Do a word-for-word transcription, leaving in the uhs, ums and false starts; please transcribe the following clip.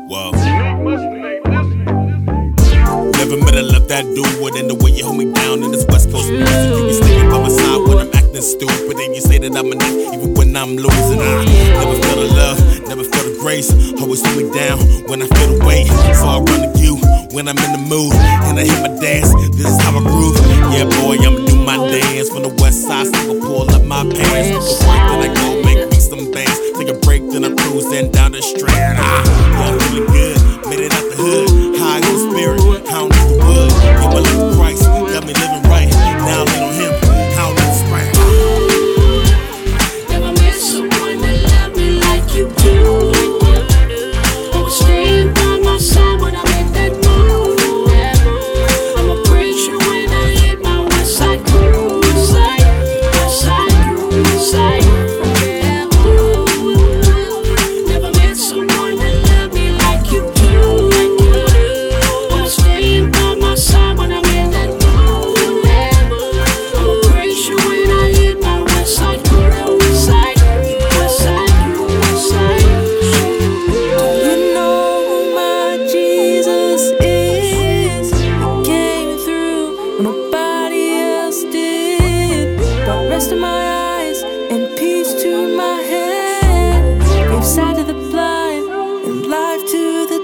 Whoa. Never met a love that do it, and the way you hold me down in this West Coast music. You be sticking by my side when I'm acting stupid, and you say that I'm a nut even when I'm losing. I never felt the love, never felt the grace. Always hold me down when I feel the weight. So I run to you when I'm in the mood, and I hit my dance. This is how I groove. Yeah, boy, I'ma do my dance from the West Side. So I pull up my pants. Take a break, then I go make me some bands. Take a break, then I cruise then down the strand. Ah, yeah, I'm feeling good. Made it out the hood. High in the spirit. I don't need the wood. Give my life Christ. Got me living right. Now I'm on him. I don't need the sprite. Never met someone that loved me like you do. I was staying by my side when I made that move. I'ma praise you when I hit my West Side cruise. West Side cruise. Yeah, ooh. Never met someone that loved me like you do. I was staying by my side when I made that move. I'ma praise you when I hit my West Side cruise. West Side cruise. You know who my Jesus is. He came through when nobody else did. Brought rest to my eyes and peace to my head. Gave sight to the blind and life to the